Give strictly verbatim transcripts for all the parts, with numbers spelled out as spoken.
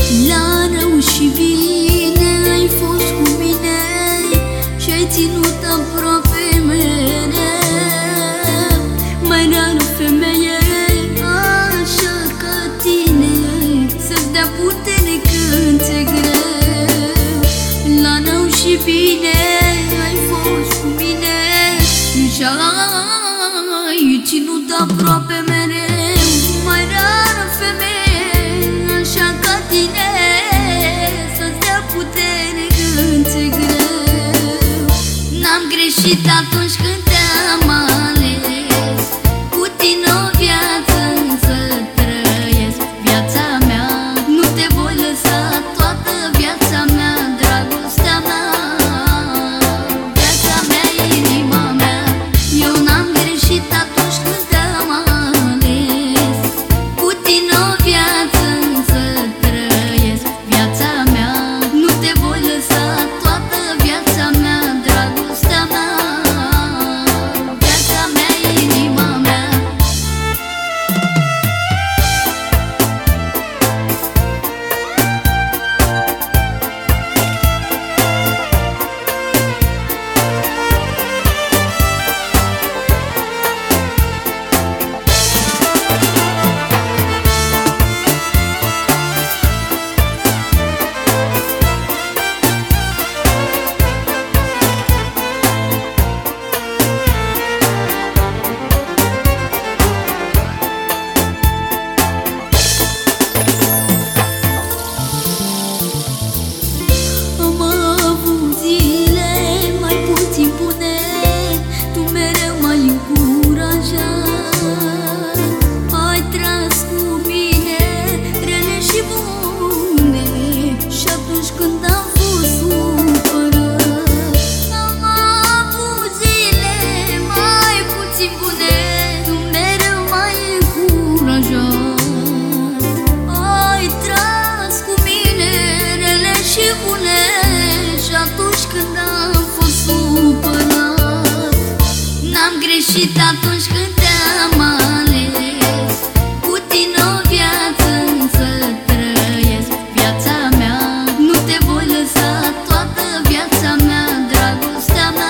La rău și bine ai fost cu mine și-ai ținut aproape mereu. Mai rar femeie așa ca tine să-ți dea putere când ți-e greu. La rău și bine ai fost cu mine și-ai ținut aproape mereu. Mai rar femeie așa ca tine să-ți dea putere când ți-e greu. N-am greșit atunci când te-am ales, cu tine o viață să trăiesc. Viața mea, nu te voi lăsa, toată viața mea, dragostea mea. Viața mea, inima mea, eu n-am greșit atunci când te-am ales, cu tine o viață să trăiesc. Viața mea, nu te voi lăsa, toată viața mea, dragostea mea. Viața mea, inima mea. Și atunci când te-am ales, cu tine o viață să trăiesc. Viața mea, nu te voi lăsa, toată viața mea, dragostea mea.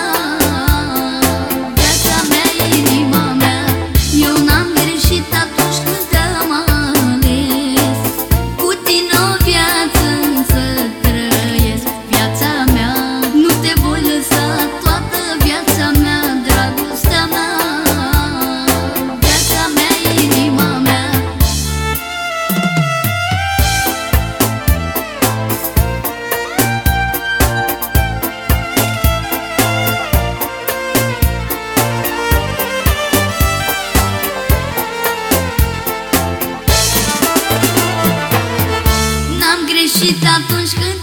Viața mea, inima mea, eu n-am greșit atunci când te-am ales, cu tine o viață să trăiesc. Viața mea, nu te voi lăsa, toată viața mea, dragostea mea. Și atunci când